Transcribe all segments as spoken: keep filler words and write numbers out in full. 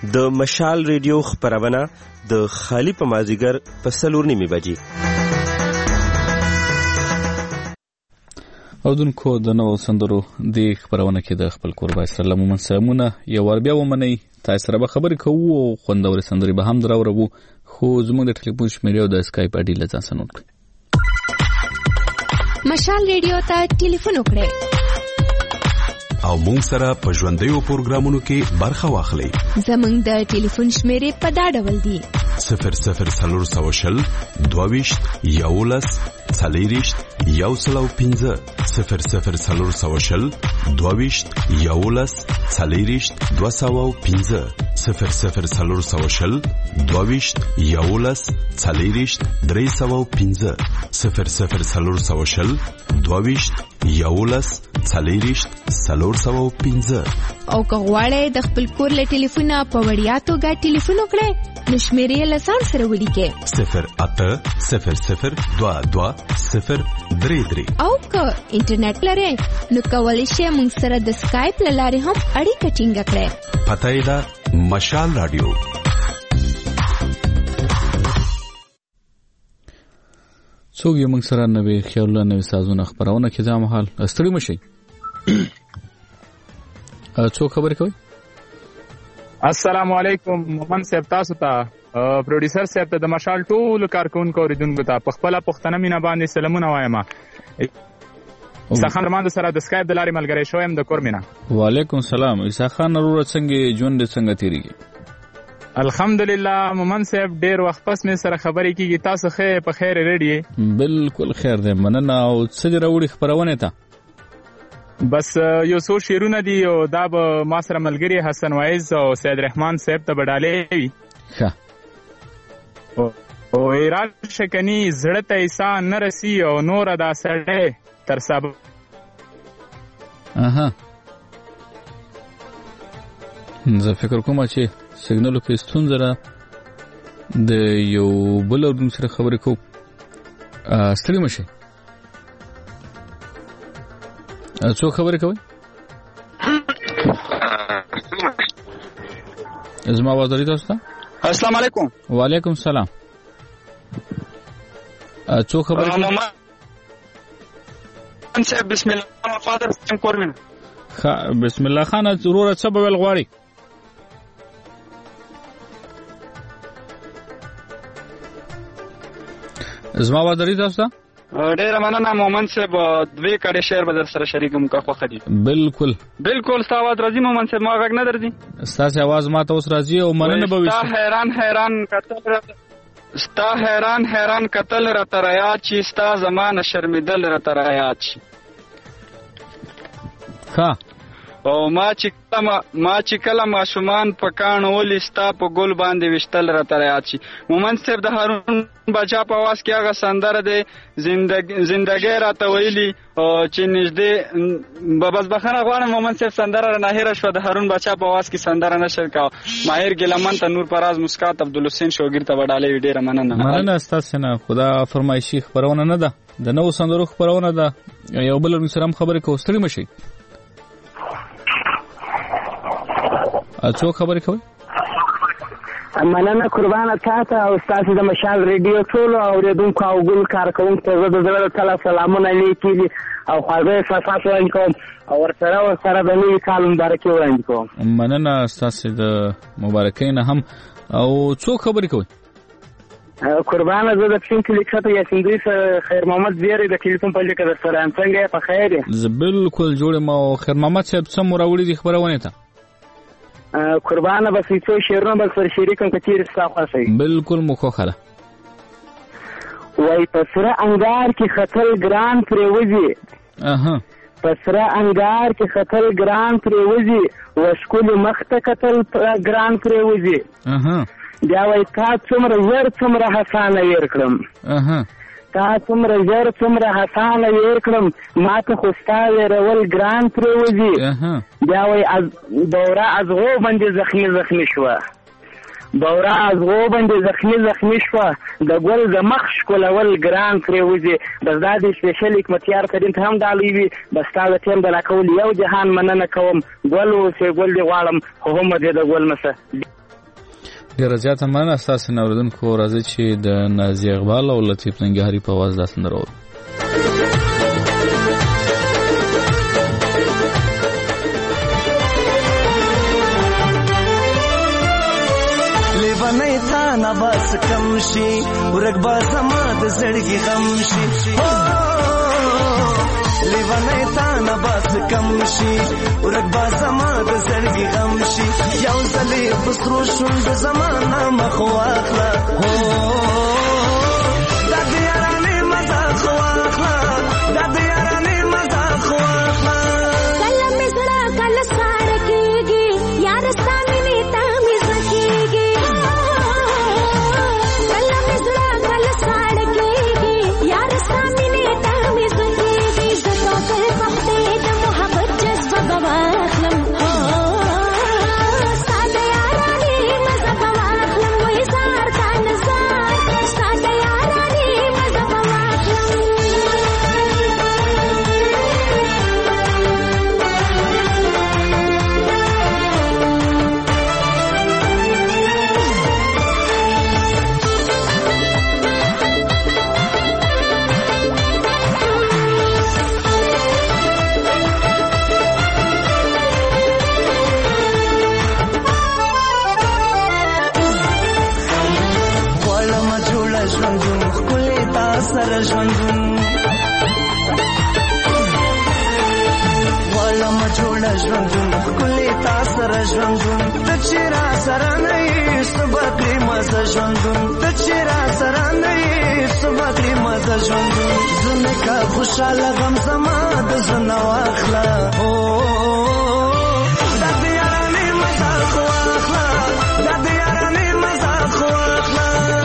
د مشال ریډیو خپرونه د خالی په مازیګر په څلور نیمې بجې. اودونکو د نوو سندرو د خپرونه کې د خپل قربای سره لمون سلامونه یو ور بیا ومنئ. تاسو سره به خبرې کوو او خوندورې سندرې به هم دراوړو، خو زموږ د ټلیفون شمیرې او د اسکایپ اډي له ځان سره نوٹ کړئ. مشال ریډیو ته ټلیفون وکړئ او مونږ سره په ژوندیو پروګرامونو کې برخه واخلئ. زموږ د ټلیفون شمیرې په دا ډول دي: صفر صفر څلور سوه شل دوه ویشت یولس څلېرویشت یو سل او پنځه صفر صفر څلور سوه شل دوه ویشت یولس څلېرویشت دوه سوه او پنځه صفر صفر څلور سوه شل دوه ویشت یولس څلېرویشت درې سوه او پنځه صفر صفر څلور سوه شل دوه ویشت یولس څلېرویشت څلور سوه او پنځه. او که غواړئ د خپل کور له ټلیفونه په وړیا توګه ټلیفون وکړئ نو شمیرې له ځان سره ولیکئ: صفر اته صفر صفر دوه دوه صفر درې درې. او که انټرنیټ لرئ نو کولی شئ موږ سره د سکایپ له لارې هم اړیکه ټینګه کړئ. پته یې ده مشال راډیو. څوک یې موږ سره نوې خیالونه نوې سازونه خپرونه کې دا مهال ستړي مشئ. څوک خبرې کوي؟ السلام علیکم. مومن صاحب تاسو ته پروډوسر صاحب ته د مشال ټول کارکونکو اوریدونکو ته په خپله پښتنه مینه باندې سلامونه وایم. عیسی خان رحمان سره د سکایپ د لارې ملګری شویم د کور مینه. وعلیکم السلام. عیسی خان وروره څنګه ژوند څنګه تیریږي؟ الحمدلله مومن صاحب ډیر وخت پس مې سره خبرې کیږي. تاسو خیر په خیر ریډي؟ بالکل خیر دی، مننه. او څه دې راوړي خپرونه ته؟ بس یو څو شعرونه دي او دا به ما سره ملګري حسن وایز او سید رحمان صاحب ته به ډالۍ وي. ښه. او ایران شکنی زړه ته عیسی نه رسی او نور دا سړی تر سبا. اها زه فکر کوم چې سیګنالو کې ستونزه ده، د یو بل اورون سره خبرې کوو. ستړي مشئ. څوک خبرې کوي؟ زما आवाज لري تاسو ته؟ السلام علیکم. وعلیکم السلام. څوک خبرې کوي؟ صاحب بسم الله فادر سم کورمن. ښه بسم الله خان ضرورت څه به ول غواړي؟ زما आवाज لري تاسو ته؟ ډیره مننه مومن صاحب. دوی کړي شعر به در سره شریکم کا خوخه دي. بالکل بالکل ستا आवाज راځي مومن صاحب، ما غږ نه درځي. ستاسو आवाज ما ته اوس راځي او مننه به وي. ستا حیران حیران کتل ستا حیران حیران کتل را تریا چی ستا زمانه شرمېدل را تریا چی. ها او ما چې کله ما چې کله ماشومان په کاڼ ولې ستا په ګل باندې وشتل را تریا چی. مومن صاحب د هارون بچا په आवाज کې هغه سندره ده زندګي زندګي راته ویلي چې نږدې بس بخنه غواړم. مومن صاحب سندره نه هېره شو، د هارون بچا په आवाज کې سندره نشر کا. ماهر ګلمن ته نور پراز مسکات عبدالحسین شوګیر ته وډالې ډیره مننه. مننه تاسو نه. خدا فرمایشي خبرونه نه ده، د نو سندرو خبرونه ده. یو بل سره خبرې کوو. ستړي مشئ. څوک خبرې کوي؟ مننه قربانه تاسو او تاسو د مشال ریډیو ټول اوریدونکو او ګل کارکونکو ته زه د زړه څخه سلامونه لیکي او خواږه احساسات وړاندې کوم او ورسره ورسره د نوي کال مبارکي وړاندې کوم. مننه تاسو د مبارکۍ نه هم. او څوک خبرې کوي؟ قربانه زه د پښین کلیک ته یاسین دوی خیر محمد زیری د ټلیفون په لیکه در سره څنګه په خیر یې؟ زه بالکل جوړ ما. خیر محمد صاحب څه مو راوړي دي خبرونه ته؟ قربانه بس څو شعرونه بل سره شریکم کتیر ستا خوښي. بالکل مو خوخه. وای پسره انګار کې خطل ګران پروزي. اها پسره انګار کې خطل ګران پروزي وشکول مخته خطل ګران پروزي. اها بیا وای تا څومره زر څومره حسانه ير کړم. اها تا څومره زر څومره حسانه ير کړم ما ته خو ستا ورول ګران پروزي. اها بیا وای از دوره از غو باندې زخمی زخمی شو. دوره از غو باندې زخمی زخمی شو د ګل د مخ شکولول ګران پروزي. بس دا د سپیشل حکمتیار کریم ته هم ډالۍ وي. بس تا د ټیم د لاکول یو جهان مننه کوم. ګل اوسې ګل دی غواړم خو هم دې د ګل مسه. ډېره زیاته مننه ستاسو نه اورېدونکو. راځئ چې د نازیه اقبال او لطیف ننګیهاري په اواز دا سندره واورو. لیونی تا نه بس کم شي ورک به زما د زړګي غم شي لیونی تا نه بس کم شي ورک به زما د زړګي غم شي یو ځلې په سرو شونډو زما نه مخ واخله دا د یارانې مذاق واخله دا د یارانې مذاق واخله کله مې زړه کله ساړه کېږي یار ستا مینې ته مې زړه کېږي کله مې زړه کله ساړه کېږي یار ستا مینې ته مې زړه کېږي زه ټوکر پخپې د محبت جذبه به واخلم ستا د یارانې مزه به واخلم وایي زار تا نزار ستا د یارانې مزه به واخلم غواړمه جوړه ژوندون ښکلې تا سره ژوندون غواړمه جوړه ژوندون ښکلې تا سره ژوندون ته چې را سره نه یې صبح کړې مزه ژوندون ته چې را سره نه یې صبح کړې مزه ژوندون زه مې که خوشحاله غم زما د زړه نه واخله دا د یارانې مذاق واخله دا د یارانې مذاق واخله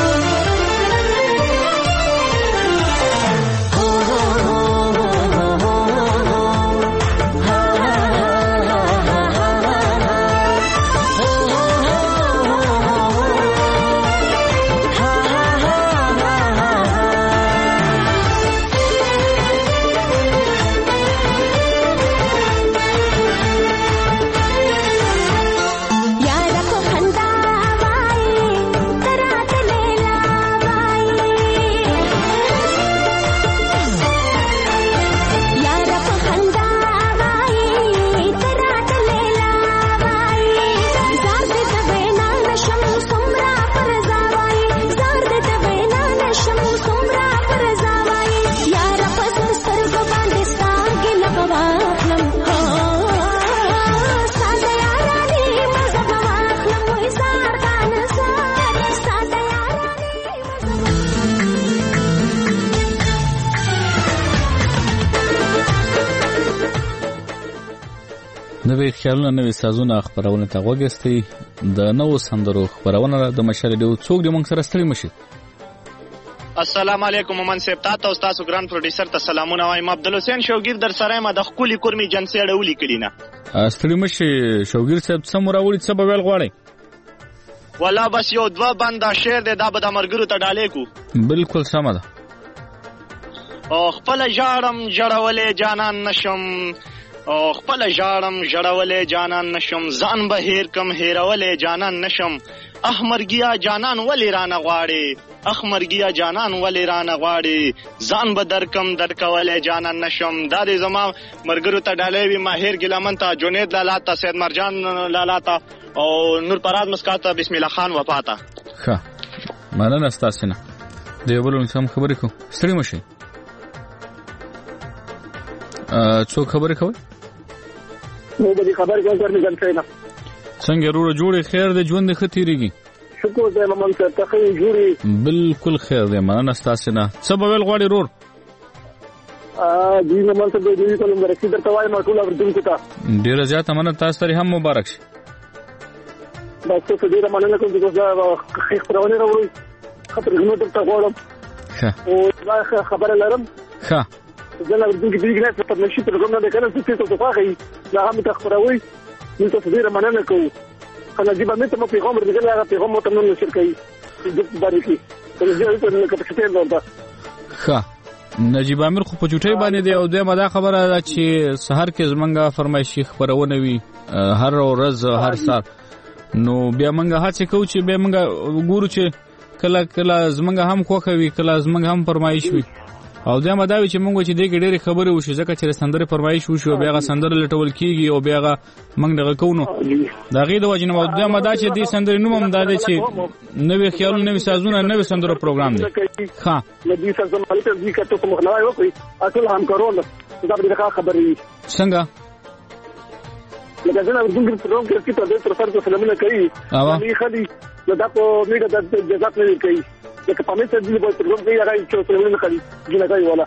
یاره په خندا وایي ته راته لیلا وایي یاره په خندا وایي ته راته لیلا وایي زار دې ته وینا نشم څومره په رضا وایي زار دې ته وینا نشم څومره په رضا وایي یاره په سر سترګو باندې ستا ګیله به واخلم ستا د یارانې مزه به واخلم وایي زار تا نزار ستا د یارانې نوې خیالونه نوې سازونه خپرونه ته غوږ ایستی د نوو سندرو خپرونه د مشال ډیو څوک دی موږ سره ستړي مشي. السلام علیکم مومن صاحب تاسو او تاسو ګران پروډوسر ته سلامونه وایم. عبدالحسین شوګیر در سره ما د خولي کورمي جنسي اړولې کړي نه ستړي مشي. شوګیر صاحب څه مراوړي څه به ویل غواړي؟ ولا بس یو دوه بنده شعر دی دا به د مرګرو ته ډالې کو. بالکل سمه ده. او خپل ژړم جړولې جانان نشم او خپل ژړم جړولې جانان نشم ځان به هیر کم هیرولې جانان نشم احمرګیا جانان ولې رانه غواړي احمرګیا جانان ولې رانه غواړي ځان به درکم درکولې جانان نشم. دا دې زما مرګرو ته ډالې وي ماهر ګلمن ته جنید لالا ته سید مرجان لالا ته او نور پراد مسکات ته بسم الله خان وفاته. ښه مننه ستاسو نه. د یو بل انسان خبرې کو ستړي مشي. څو خبرې کوي؟ نو به خبر کوم پر میګن څنګه څنګه وروره جوړې خیر دې ژوند ښه تیریږي؟ شکر دې ممن ته تخې جوړي بالکل خیر دې مننه ستاسو نه. څه به ویل غواړي رور؟ ا دې ممن ته دې کوم مرکې درته وایم ټول اوردونکو ته ډیره زیاته مننه تاسو ته هم مبارک شي. بس څه دې مننه کوم چې دا خبرونه راوړي خبرې نو درته غواړم. ښه او دا خبره لرم. ښه زه لا دې کې دې نه څه نشي تر کومه ده کنه چې څه څه فاخي لا هم تخبروي نو ته دې مننه کوم. انا دې باندې ته په پیغام ورته هغه پیغام مو ته نو نشر کوي دې باندې کې ته دې په کپسټې لرته. ښه نجیب امیر خو په چوټي باندې دی او د ما دا خبره ده چې سحر کې زمونږه فرمایشي خبرونه وي هر ورځ هر سال نو بیا موږ هڅه کوو چې بیا موږ ګورو چې کله کله زمونږ هم خوښه وي کله زمونږ هم فرمایش وي او دا مداوي چې موږ چې دغه ډېرې خبرې وشي ځکه چې سندره فرمایش وشي او بیا غا سندره لټول کیږي او بیا غا موږ دغه کوو دا غي د وجنه دا مدا چې دې سندره نوم هم دا چې نوې خیال نوې سازونه نوې سندره پروګرام دی ها لدې سازونه مالته دې کته کوم خنوي وکړي اټول هم کارول دا به ښه خبرې څنګه لکه څنګه ورته پروګرام کې چې تاسو تر څو فلمونه کوي نو خالي دا په میګه د جزات نه کوي لکه په مېته دې په پروګرام کې راځي چې فلمونه کوي جنا کوي ولا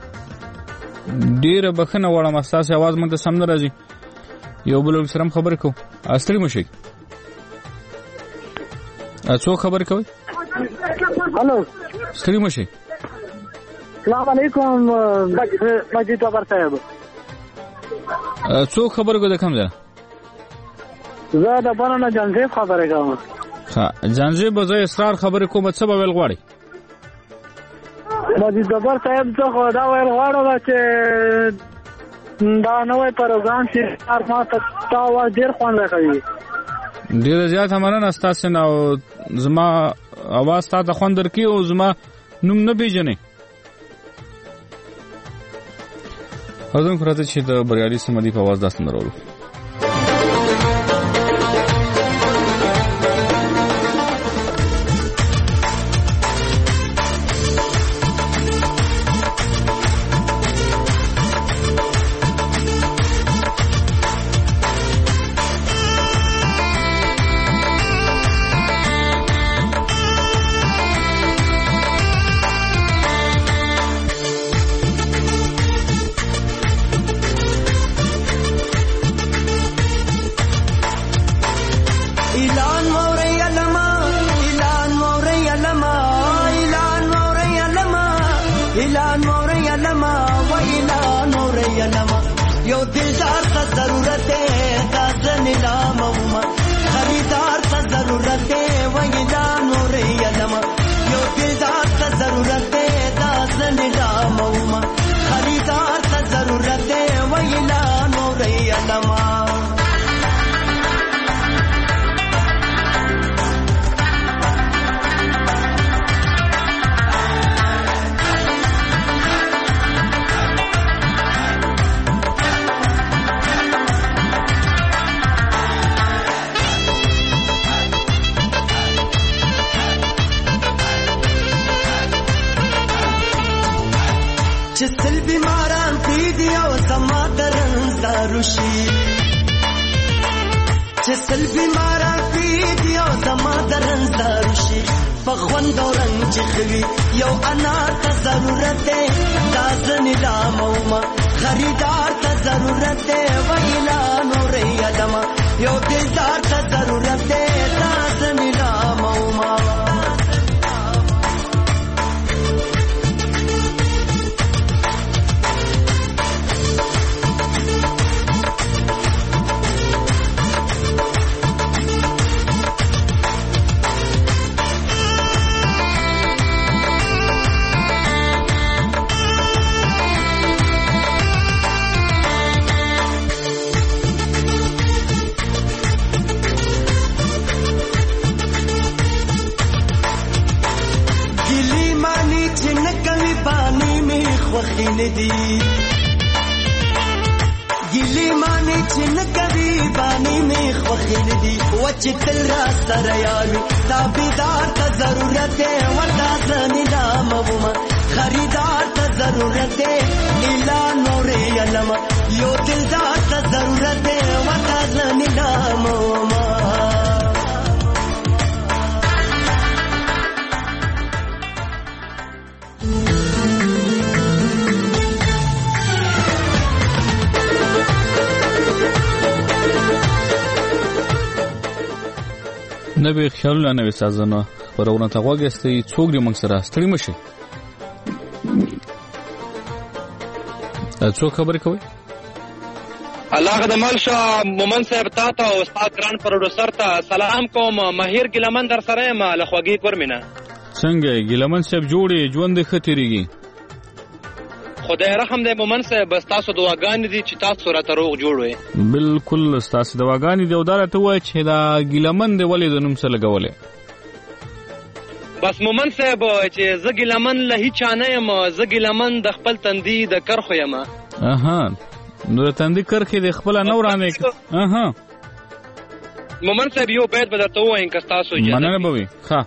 ډیر بخنه وړم اساس आवाज مونږ ته سم نه راځي یو بل سره خبر کو استری مشي اڅو خبر کوي هالو استری مشي السلام علیکم مجید بابر صاحب اڅو خبر کو د کوم ځای زه د بارانه جنزیب خبره کوم ها جنزیب زه اصرار خبره کوم څه به ویل غواړي مجید بابر صاحب څه خو دا ویل غواړم چې دا نوې پروګرام چې هر ما ته تا وا ډیر خوان راکوي ډیر زیات همانه استاسه نو زما اواز تا ته خوان درکې او زما نوم نه پیژنې اذن فرته چې د بریالي سمدي په आवाज داسې نه راوړو نوې خیالونه نوې سازونه خبرونه ته غوږستې څوک دې موږ سره ستړي مشي څوک خبرې کوي الله غدمل شاه مومن صاحب تا ته او استاد ګران پروډوسر ته سلام کوم ماهر ګلمن در سره ما لخواږي پرمنه څنګه ګلمن صاحب جوړې ژوند ښه تیریږي خدای رحم دی مومن صاحب ستاسو دعاګانې دي چې تاسو راته روغ جوړ وئ. بالکل ستاسو دعاګانې دي او دا راته ووایه چې دا ګیلمن دی ولې د نوم څه لګولی؟ بس مومن صاحب چې زه ګیلمن له هیچا نه یم، زه ګیلمن د خپل تندي د کرښو یم. اها نو د تندي کرښې د خپله نه ورانې اها مومن صاحب یو بیت به درته ووایم که ستاسو اجازه مننه به وي. ښه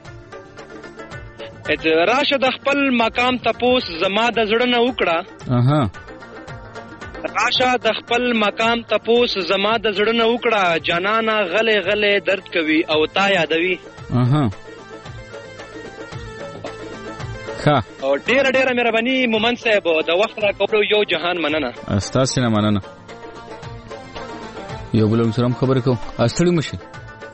راشه د خپل مقام تپوس زما د زړه نه وکړه. اها راشه د خپل مقام تپوس زما د زړه نه وکړه، جانانه غلې غلې درد کوي او تا یادوي. اها ښه او ډېره ډېره مهرباني مومن صاحب د وخت راکولو یو جهان مننه. ستاسې نه مننه. یو بل سره هم خبرې کوم. ستړي مه شئ.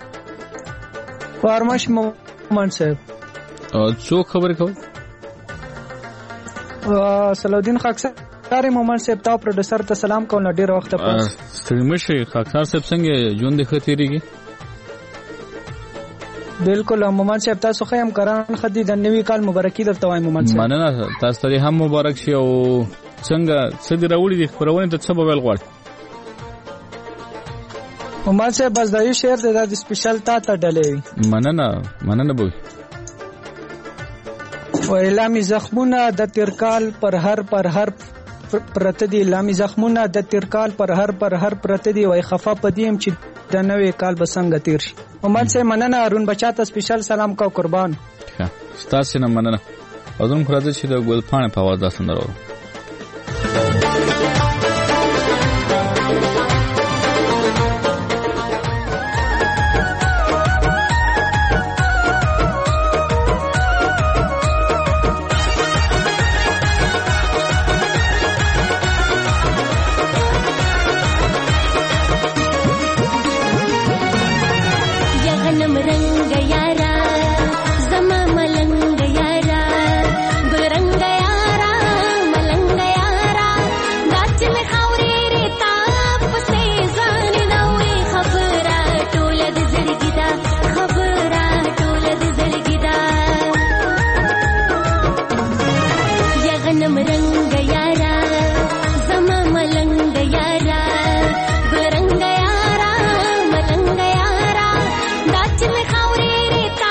فارمش مومن صاحب څوک خبرې کوي؟ صلاحالدین خاکسار مومن صاحب تا پروډوسر ته سلام کوم له ډېر وخته پس. ستړي مه شئ. خاکسار صاحب څنګه ژوند دې ښه تېرېږي؟ بالکل مومن صاحب تاسو ښه یم کران ښه دي. د نوي کال مبارکي درته وایم مومن صاحب. مننه تاسو ته هم مبارک شي. او څنګه څه دې راوړي دي خپرونې ته څه به ویل غواړې؟ مومن صاحب بس دا یو شعر دی دا د سپیشل تا ته ډلې وي. مننه مننه به وي. وای لامی زخمونه د تیرکال پر هر پر هر پرته دي، لامی زخمونه د تیرکال پر هر پر هر پرته دي، وای خفا پدیم چې د نوې کال به څنګه تیر شي. مومن صاحب مننه. هارون بچا ته سپیشل سلام کو قربان. ښه ستاسې نه مننه. او زموږ خو راځي چې د ګلپاڼې په اواز دا سندره واورو. Thank you.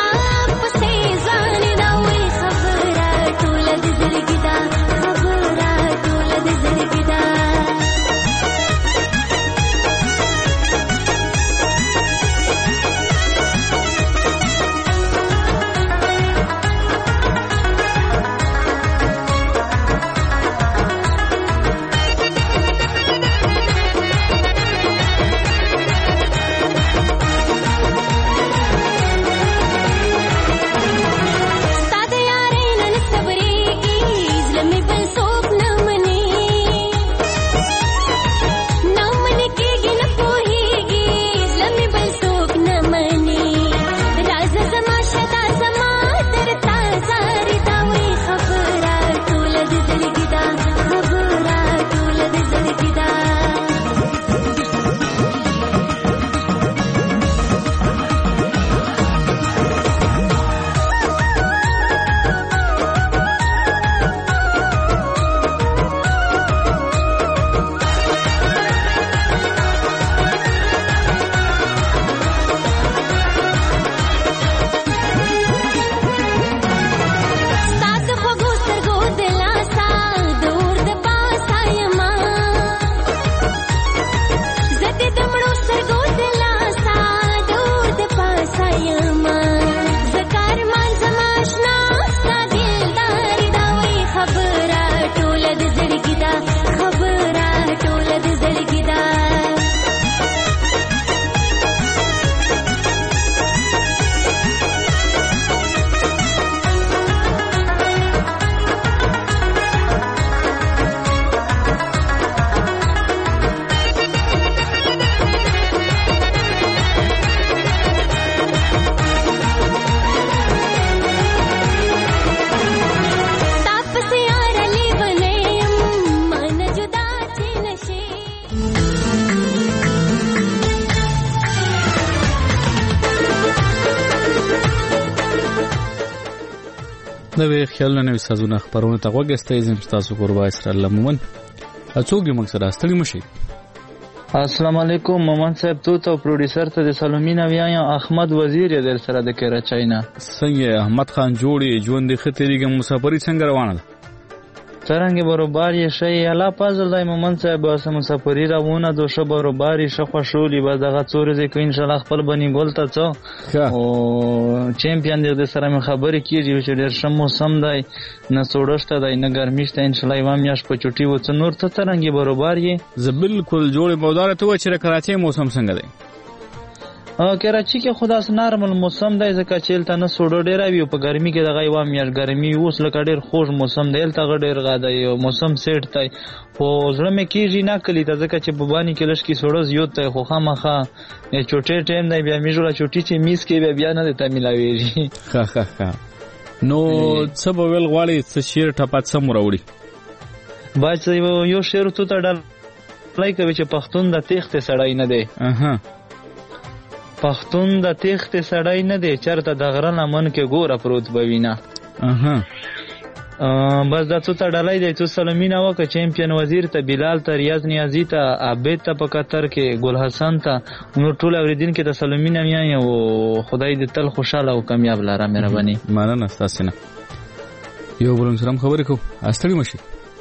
د وی خیال نه وسازونه خبرونه ته وګستې زم تاسو قربا اسرائیل مومن اڅوګي موږ سره ستړي مشي. السلام علیکم مومن صاحب، تو ته پروډوسر ته د سالومینا ویایم احمد وزیر در سره د کراچۍ نه. څنګه احمد خان جوړي ژوند د خطرېګم مسافرۍ څنګه روانه ده؟ څرنګه برابر یې شي الله فضل دی مومن صاحب، واسه مسافرۍ روانه دو شه برابر شه خوشولي بس دغه څور دې کو ان شاء الله خپل بنی ګول ته څو او چمپیون دې سره مې خبرې کیږي چې ډېر ښه موسم دی نه سوړشته دی نه ګرمیشته ان شاء الله یو میاش په چټي و څ نور ته څرنګه برابر یې زه بالکل جوړې مودار ته و چې کراچۍ موسم څنګه دی؟ کراچۍ کې خدا س نارمل موسم دی ځکه چې تل نه سوړ ډیر وي په ګرمي کې دغه یو میاش ګرمي اوس لکه ډیر خوږ موسم دی تل ډیر غاده یو موسم سیټ دی خو زړه مې کیږي نه کلی ته ځکه چې بوبانی کې لش کې سوړ زیات دی خو خامخا چټي ټیم دی بیا میجوړه چټي چې میس کې بیا بیا نه ته ملاويږي. ها ها ها نو څه به ول غواړي څه شیر ټپات سم وروړي؟ باید یو شیر ته ډال لای کوي چې پښتون د تخت سړی نه دی. اها پښتون د تخت سړی نه دی چرته د غره لمن کې ګوره پروت بوینه. اها بس دا څه تړلای دی چې سلمینا وک چمپیون وزیر ته بلال ته ریاض نیازی ته عابد ته په قطر کې ګل حسن ته نو ټول اوریدین کې د سلمینا میاں او خدای دې تل خوشاله او کامیاب لاره مهرباني. مننه تاسو نه یو بلم سلام خبرې کو استړي مشي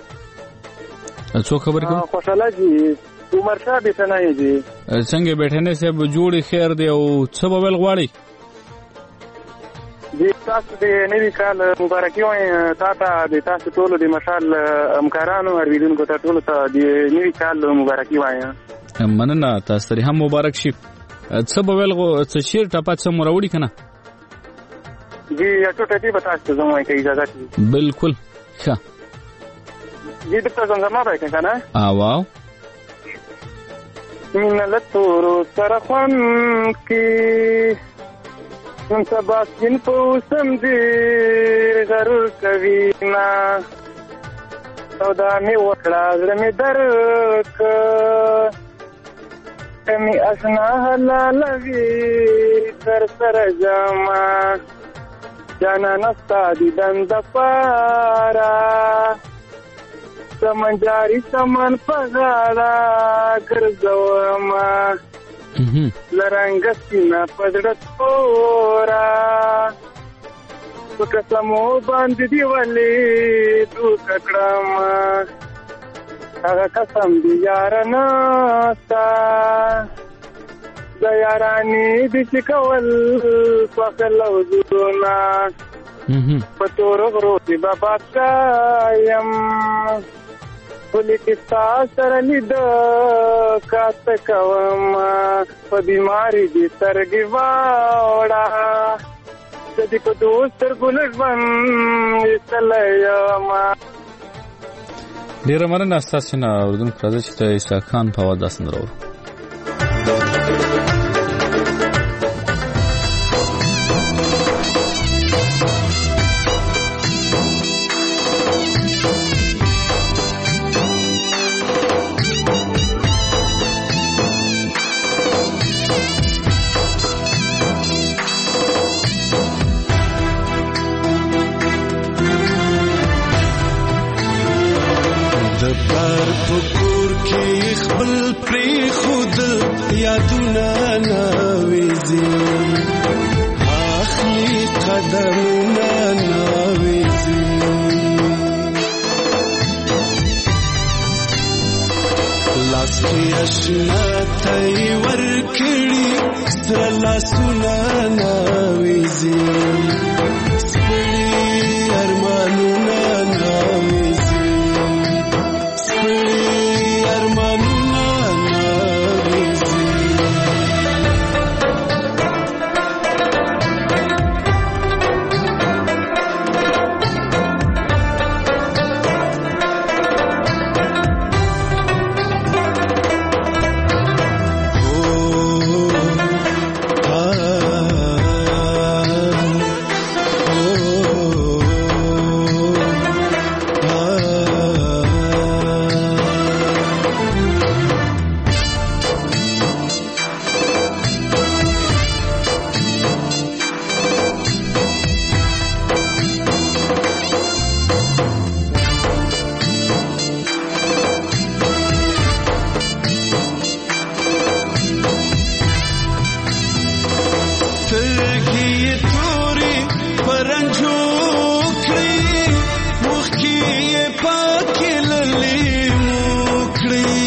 څو خبرې کو خوشاله جی عمر شاه بیٹھنا ہے جی څنګه بیٹھنے سے جوړي خیر دی او څه به ول غواړي؟ د تاسو د نوي کال مبارکي وایم تاسو د تاسو ټول د مشال همکارانو اوریدونکو ته ټول ته د نوي کال مبارکي وایم. مننه تاسو ته هم مبارک شي. څه به ول څه شیر ټاپات سم وروړي کنه؟ جی ټوټه دی بتا ته زموږه کی اجازه دي. بالکل ښه جی د تاسو زما به کنه واو مینه لتورو سره خوان کې نن سبا سپین پوسم دې غرور کوي نه سودا مې وکړه زړه مې درک کمی اشنا حلالوي تر سره جما جانا نستا دي دند پارا سمنجاری سمن پغاړه ګرځوما لرنګ سینا پدړ تورا وکسمو باندې دی ولې تو ککړما هغه قسم دی یار ناستا د یارانی د چکول پخلو زونا پتور غرو دی بابا کایم پولی کستا سره لید کات کوما په بیماری دی سرګي واړه د دې په دوستر ګلژوند سلایما. ډیره مننه تاسو نه اردن پرځ چې عیسی خان په واده سندرو پکور کې خپل پری خود یادونه ناويزي اخلي قدمونه ناويزي لاس کې اشنا تای ورکړي ستر لاسونه ناويزي سپړي ارمانونه ناويزي توري پرنجو کړی مخکې یې پاکې للې موکړی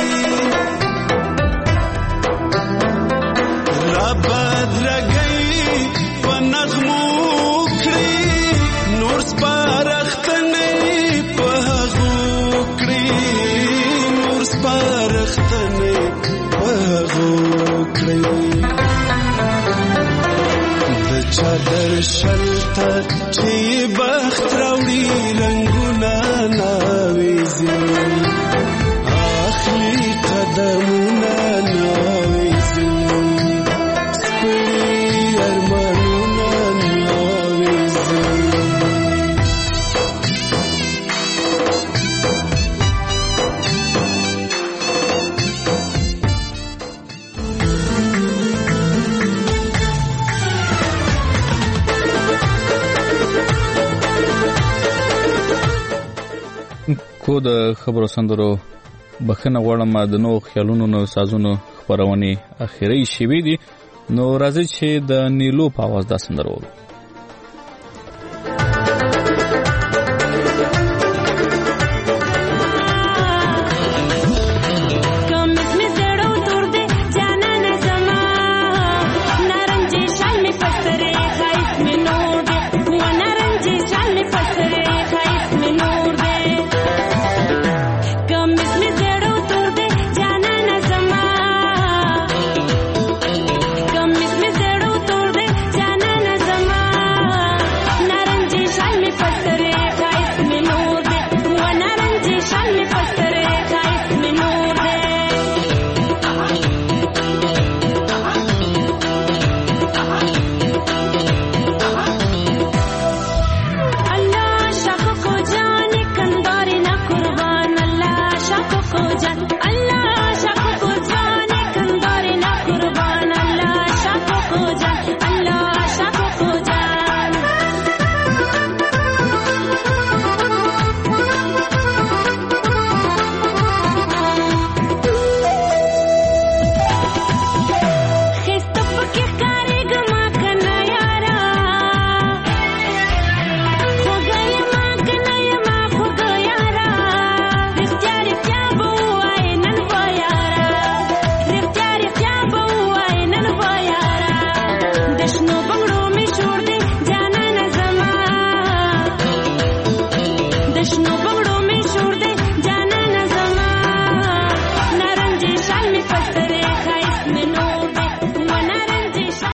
را بدرګۍ په نغمو کړی نور سپارښتنې په هغو کړی نور سپارښتنې په هغو کړی چادر شلته چې بخت راوړي رنګونه ناویزي اخلي قدمونه ناویزي سپړي ارمانونه ناویزي کو د خبرو سندرو بخښنه غواړم د نو خیالونو نو سازونو خبرونه اخیری شوي دي نو راځي چې د نیلو په आवाज دا سندرو